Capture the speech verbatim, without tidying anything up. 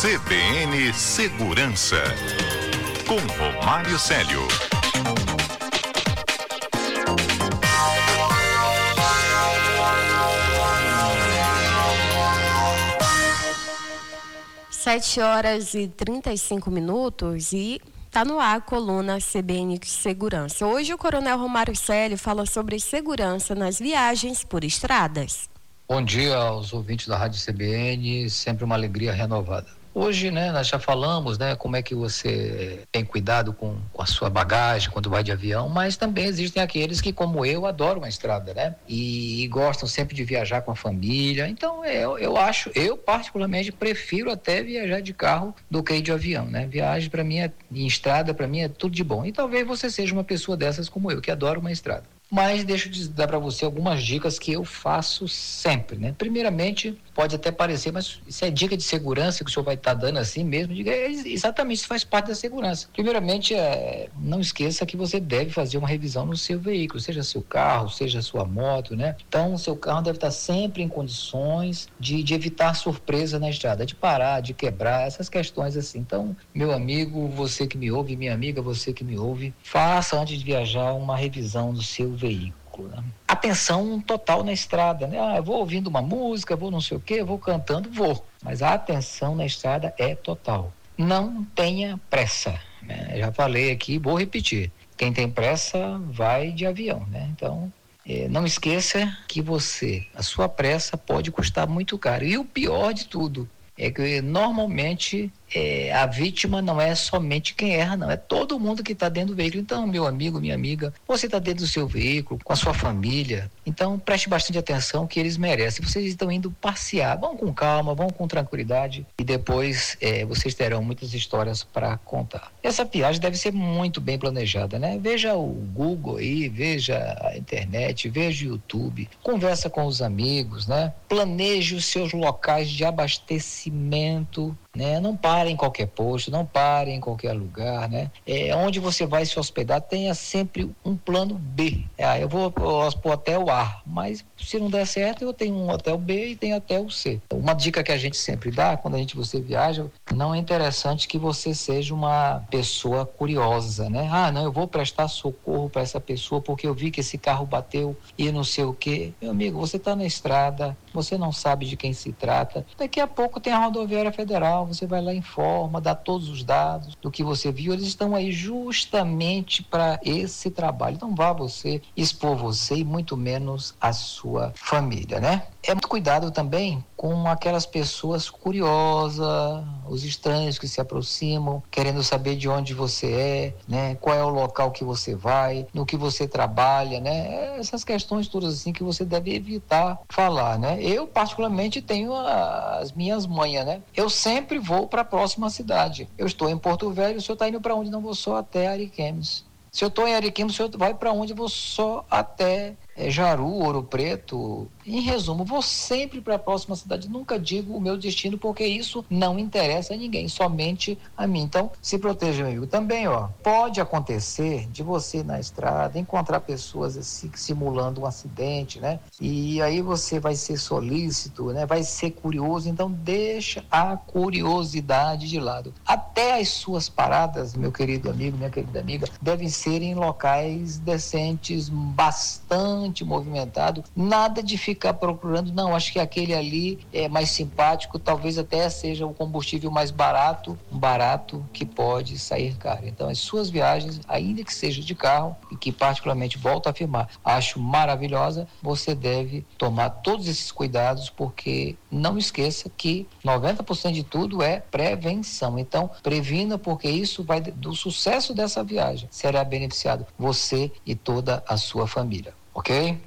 C B N Segurança, com Romário Célio. Sete horas e trinta e cinco minutos e tá no ar a coluna C B N Segurança. Hoje o Coronel Romário Célio fala sobre segurança nas viagens por estradas. Bom dia aos ouvintes da Rádio C B N, sempre uma alegria renovada. Hoje, né, nós já falamos, né, como é que você tem cuidado com, com a sua bagagem quando vai de avião, mas também existem aqueles que, como eu, adoram a estrada, né, e, e gostam sempre de viajar com a família. Então, eu, eu acho, eu particularmente prefiro até viajar de carro do que ir de avião, né. Viagem para mim, é, em estrada, para mim é tudo de bom. E talvez você seja uma pessoa dessas como eu, que adora uma estrada. Mas deixa eu dar para você algumas dicas que eu faço sempre, né? Primeiramente, pode até parecer, mas isso é dica de segurança que o senhor vai estar dando assim mesmo. Diga, é, exatamente, isso faz parte da segurança. Primeiramente, é, não esqueça que você deve fazer uma revisão no seu veículo, seja seu carro, seja sua moto, né? Então, o seu carro deve estar sempre em condições de, de evitar surpresa na estrada, de parar, de quebrar, essas questões assim. Então, meu amigo, você que me ouve, minha amiga, você que me ouve, faça antes de viajar uma revisão do seu veículo, né? Atenção total na estrada, né? Ah, eu vou ouvindo uma música, vou não sei o quê, vou cantando, vou. Mas a atenção na estrada é total. Não tenha pressa, né? Já falei aqui, vou repetir. Quem tem pressa vai de avião, né? Então, eh, não esqueça que você, a sua pressa pode custar muito caro. E o pior de tudo é que normalmente é, a vítima não é somente quem erra, não, é todo mundo que está dentro do veículo. Então, meu amigo, minha amiga, você está dentro do seu veículo, com a sua família, então preste bastante atenção que eles merecem. Vocês estão indo passear, vão com calma, vão com tranquilidade e depois é, vocês terão muitas histórias para contar. Essa viagem deve ser muito bem planejada, né? Veja o Google aí, veja a internet, veja o YouTube, conversa com os amigos, né? Planeje os seus locais de abastecimento, né? Não pare em qualquer posto, não pare em qualquer lugar, né? É, onde você vai se hospedar, tenha sempre um plano B. É, eu vou para o hotel A, mas se não der certo, eu tenho um hotel B e tenho hotel C. Uma dica que a gente sempre dá, quando a gente você viaja, não é interessante que você seja uma pessoa curiosa, né? Ah, não, eu vou prestar socorro para essa pessoa porque eu vi que esse carro bateu e não sei o quê. Meu amigo, você está na estrada, você não sabe de quem se trata. Daqui a pouco tem a rodoviária federal, você vai lá, informa, dá todos os dados do que você viu. Eles estão aí justamente para esse trabalho. Não vá você expor você e muito menos a sua família, né? É muito cuidado também com aquelas pessoas curiosas, os estranhos que se aproximam, querendo saber de onde você é, né? Qual é o local que você vai, no que você trabalha, né? Essas questões todas assim que você deve evitar falar, né? Eu particularmente tenho a, as minhas manhas, né? Eu sempre vou para a próxima cidade. Eu estou em Porto Velho, o senhor está indo para onde? Não, vou só até Ariquemes. Se eu estou em Ariquemes, o senhor vai para onde? Eu vou só até é, Jaru, Ouro Preto. Em resumo, vou sempre para a próxima cidade. Nunca digo o meu destino, porque isso não interessa a ninguém, somente a mim. Então, se proteja, meu amigo. Também, ó, pode acontecer de você na estrada encontrar pessoas assim, simulando um acidente, né? E aí você vai ser solícito, né? Vai ser curioso. Então, deixa a curiosidade de lado. Até as suas paradas, meu querido amigo, minha querida amiga, devem ser em locais decentes, bastante movimentados. Nada de ficar procurando, não, acho que aquele ali é mais simpático, talvez até seja o combustível mais barato, um barato que pode sair caro. Então, as suas viagens, ainda que seja de carro, e que particularmente, volto a afirmar, acho maravilhosa, você deve tomar todos esses cuidados, porque não esqueça que noventa por cento de tudo é prevenção. Então, previna, porque isso vai, do sucesso dessa viagem, será beneficiado você e toda a sua família. Ok?